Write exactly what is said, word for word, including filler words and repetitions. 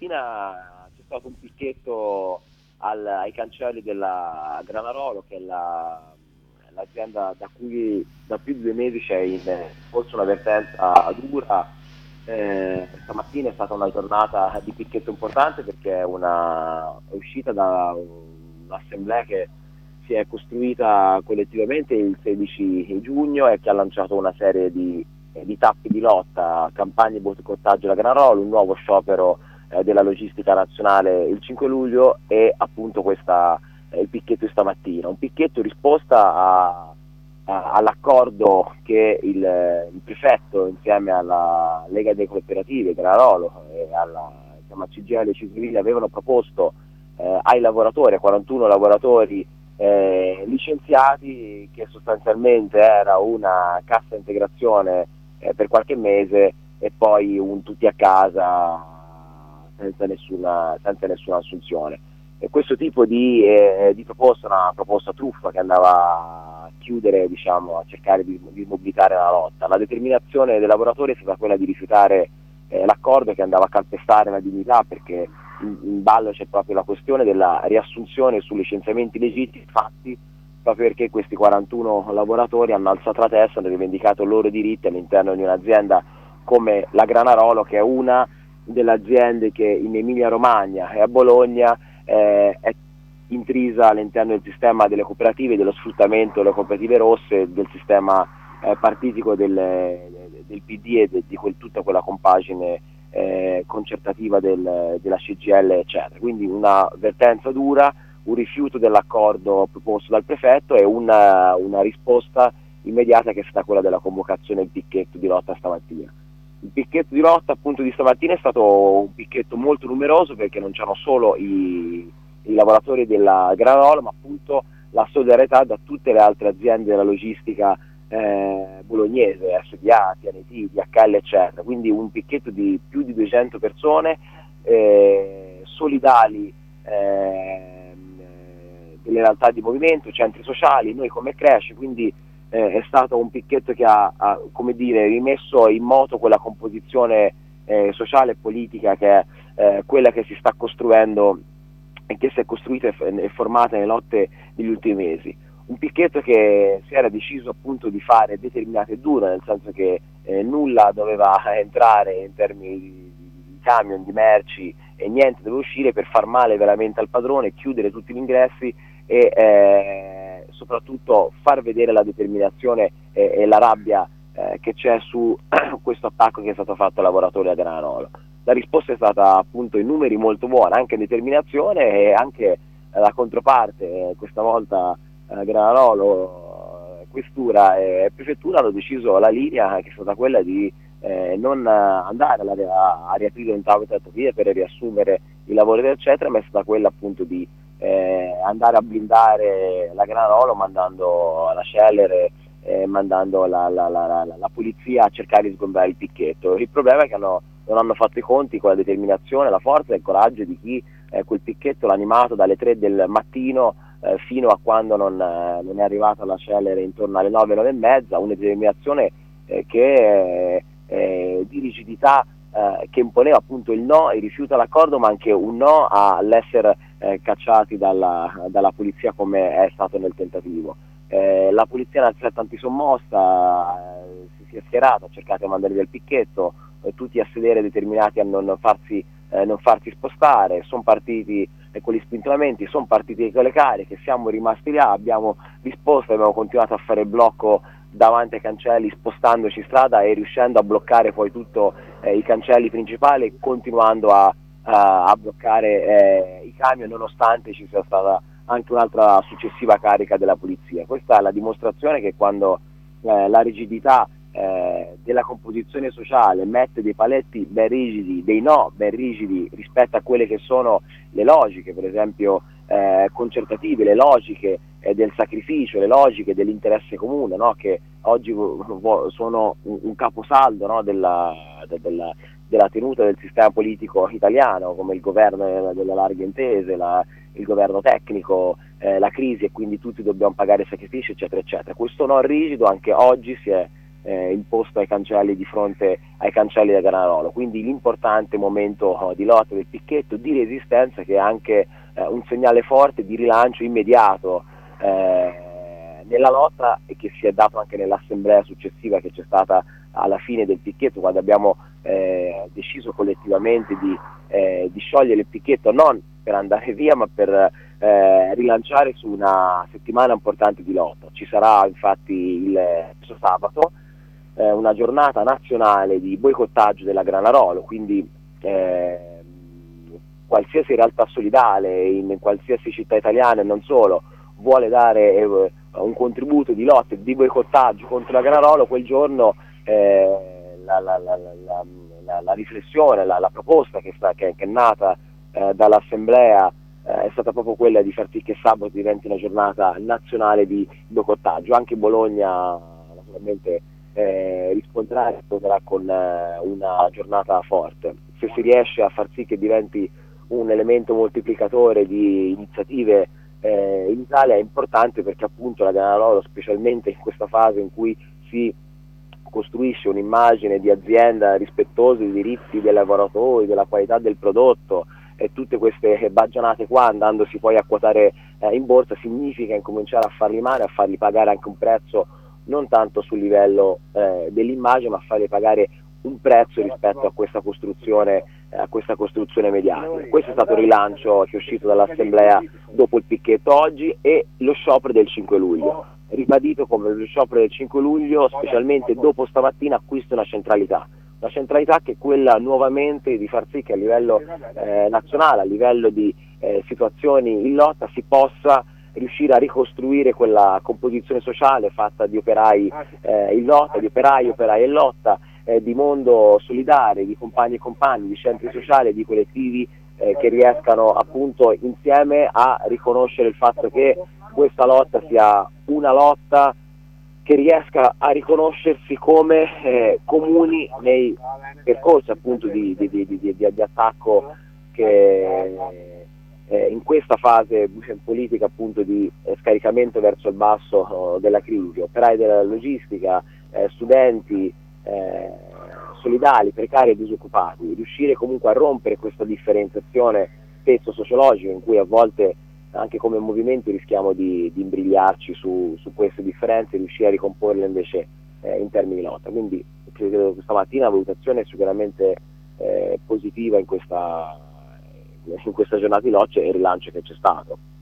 stamattina c'è stato un picchetto al, ai cancelli della Granarolo, che è la, l'azienda da cui da più di due mesi c'è in corso un'avvertenza dura. Eh, stamattina è stata una giornata di picchetto importante perché è, una, è uscita da un'assemblea che si è costruita collettivamente il sedici giugno e che ha lanciato una serie di, eh, di tappi di lotta, campagne di boicottaggio alla Granarolo, un nuovo sciopero eh, della logistica nazionale il cinque luglio e appunto questa, eh, il picchetto di stamattina. Un picchetto in risposta a, a, all'accordo che il, il prefetto insieme alla Lega dei Cooperativi, Granarolo e alla insomma, C G I L e Cisvili avevano proposto eh, ai lavoratori, a quarantuno lavoratori Eh, licenziati, che sostanzialmente era una cassa integrazione eh, per qualche mese e poi un tutti a casa senza nessuna, senza nessuna assunzione. E questo tipo di, eh, di proposta, una proposta truffa che andava a chiudere, diciamo, a cercare di, di mobilitare la lotta. La determinazione dei lavoratori è stata quella di rifiutare eh, l'accordo che andava a calpestare la dignità, perché in ballo c'è proprio la questione della riassunzione su licenziamenti legittimi fatti proprio perché questi quarantuno lavoratori hanno alzato la testa, hanno rivendicato i loro diritti all'interno di un'azienda come la Granarolo, che è una delle aziende che in Emilia Romagna e a Bologna eh, è intrisa all'interno del sistema delle cooperative, dello sfruttamento delle cooperative rosse, del sistema eh, partitico del, del P D e de, di quel, tutta quella compagine Eh, concertativa del, della C G I L eccetera. Quindi una avvertenza dura, un rifiuto dell'accordo proposto dal prefetto e una, una risposta immediata che è stata quella della convocazione del picchetto di lotta stamattina. Il picchetto di lotta appunto di stamattina è stato un picchetto molto numeroso perché non c'erano solo i, i lavoratori della Granarolo, ma appunto la solidarietà da tutte le altre aziende della logistica Eh, bolognese, S D A, T N T, D H L eccetera, quindi un picchetto di più di duecento persone eh, solidali eh, delle realtà di movimento, centri sociali, noi come Cresce, quindi eh, è stato un picchetto che ha, ha come dire, rimesso in moto quella composizione eh, sociale e politica che è eh, quella che si sta costruendo e che si è costruita e, e formata nelle lotte degli ultimi mesi. Un picchetto che si era deciso appunto di fare determinato e duro, nel senso che eh, nulla doveva entrare in termini di, di camion, di merci e niente doveva uscire per far male veramente al padrone, chiudere tutti gli ingressi e eh, soprattutto far vedere la determinazione e, e la rabbia eh, che c'è su questo attacco che è stato fatto ai lavoratori a Granarolo. La risposta è stata appunto in numeri molto buona, anche in determinazione e anche eh, la controparte, eh, questa volta eh, Granarolo, questura e prefettura hanno deciso la linea che è stata quella di eh, non andare a, a riaprire un tavolo di trattative per riassumere i lavori eccetera, ma è stata quella appunto di eh, andare a blindare la Granarolo mandando la Scheller, eh, mandando la, la, la, la, la polizia a cercare di sgombrare il picchetto. Il problema è che hanno, non hanno fatto i conti con la determinazione, la forza e il coraggio di chi eh, quel picchetto l'ha animato dalle tre del mattino Eh, fino a quando non, eh, non è arrivata la Scheller intorno alle nove, nove e mezza, una determinazione eh, che eh, di rigidità eh, che imponeva appunto il no, il rifiuto all'accordo, ma anche un no all'essere eh, cacciati dalla, dalla polizia come è stato nel tentativo. Eh, la polizia nel stretta antisommossa eh, si, si è schierata, ha cercato di mandare via il picchetto, eh, tutti a sedere determinati a non farsi, eh, non farsi spostare, sono partiti e con gli spintonamenti, sono partiti con le cariche, siamo rimasti là, abbiamo risposto, abbiamo continuato a fare il blocco davanti ai cancelli spostandoci strada e riuscendo a bloccare poi tutti eh, i cancelli principali, continuando a, a, a bloccare eh, i camion nonostante ci sia stata anche un'altra successiva carica della polizia. Questa è la dimostrazione che quando eh, la rigidità eh, della composizione sociale mette dei paletti ben rigidi, dei no ben rigidi rispetto a quelle che sono le logiche, per esempio eh, concertative, le logiche eh, del sacrificio, le logiche dell'interesse comune, no? Che oggi sono un, un caposaldo, no? della, de, della, della tenuta del sistema politico italiano, come il governo delle larghe intese, la, il governo tecnico, eh, la crisi e quindi tutti dobbiamo pagare sacrifici eccetera eccetera. Questo no rigido anche oggi si è eh, imposto ai cancelli di fronte ai cancelli del Granarolo. Quindi l'importante momento oh, di lotta del picchetto, di resistenza, che è anche eh, un segnale forte di rilancio immediato eh, nella lotta, e che si è dato anche nell'assemblea successiva che c'è stata alla fine del picchetto, quando abbiamo eh, deciso collettivamente di, eh, di sciogliere il picchetto, non per andare via ma per eh, rilanciare su una settimana importante di lotta. Ci sarà infatti il questo sabato eh, una giornata nazionale di boicottaggio della Granarolo, quindi eh, qualsiasi realtà solidale in, in qualsiasi città italiana e non solo vuole dare eh, un contributo di lotta e di boicottaggio contro la Granarolo, quel giorno eh, la, la, la, la, la, la riflessione, la, la proposta che, sta, che, che è nata eh, dall'Assemblea eh, è stata proprio quella di far sì che sabato diventi una giornata nazionale di boicottaggio. Anche Bologna naturalmente eh, risponderà, risponderà con eh, una giornata forte. Se si riesce a far sì che diventi un elemento moltiplicatore di iniziative eh, in Italia, è importante, perché appunto la Granarolo, specialmente in questa fase in cui si costruisce un'immagine di azienda rispettosa dei diritti dei lavoratori, della qualità del prodotto, e tutte queste baggianate qua, andandosi poi a quotare eh, in borsa, significa incominciare a farli male, a farli pagare anche un prezzo non tanto sul livello eh, dell'immagine, ma a farli pagare un prezzo rispetto a questa costruzione eh, a questa costruzione mediatica. Questo è stato il rilancio che è uscito dall'Assemblea dopo il picchetto oggi, e lo sciopero del cinque luglio. Ribadito come lo sciopero del cinque luglio, specialmente dopo stamattina, acquista una centralità. Una centralità che è quella nuovamente di far sì che a livello eh, nazionale, a livello di eh, situazioni in lotta, si possa riuscire a ricostruire quella composizione sociale fatta di operai eh, in lotta, di operai, operai in lotta, eh, di mondo solidale, di compagni e compagni, di centri sociali, di collettivi eh, che riescano appunto insieme a riconoscere il fatto che questa lotta sia una lotta che riesca a riconoscersi come eh, comuni nei percorsi appunto di, di, di, di, di attacco che eh, in questa fase politica appunto di eh, scaricamento verso il basso oh, della crisi, operai della logistica, eh, studenti, eh, solidali, precari e disoccupati, riuscire comunque a rompere questa differenziazione spesso sociologica, in cui a volte anche come movimenti rischiamo di, di imbrigliarci su, su queste differenze, e riuscire a ricomporle invece eh, in termini di lotta. Quindi credo che stamattina la valutazione è sicuramente eh, positiva in questa, in questa giornata di lotta e il rilancio che c'è stato.